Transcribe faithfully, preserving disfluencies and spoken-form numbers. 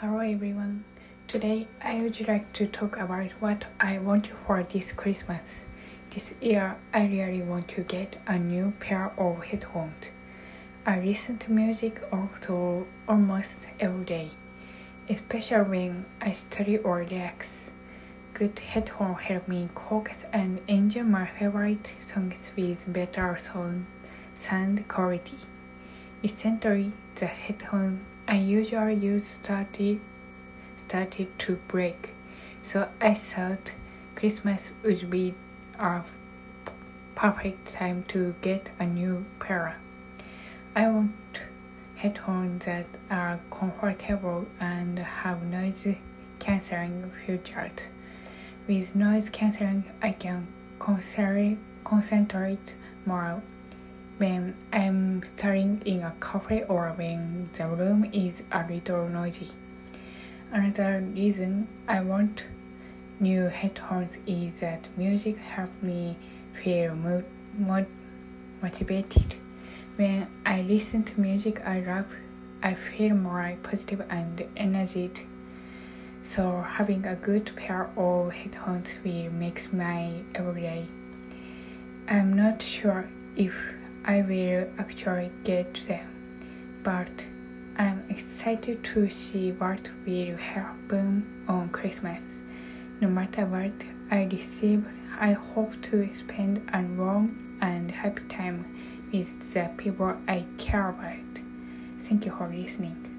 Hello everyone. Today I would like to talk about what I want for this Christmas. This year I really want to get a new pair of headphones. I listen to music also almost every day, especially when I study or relax. Good headphones help me focus and enjoy my favorite songs with better sound, sound quality. Recently, the headphones I usually use started, started to break, so I thought Christmas would be a perfect time to get a new pair. I want headphones that are comfortable and have noise cancelling features. With noise cancelling, I can concentrate, concentrate more when I'm studying in a cafe or when the room is a little noisy. Another reason I want new headphones is that music helps me feel mo- mo- motivated. When I listen to music I love, I feel more positive and energetic. So having a good pair of headphones will make my everyday. I'm not sure if I will actually get them, but I'm excited to see what will happen on Christmas. No matter what I receive, I hope to spend a long and happy time with the people I care about. Thank you for listening.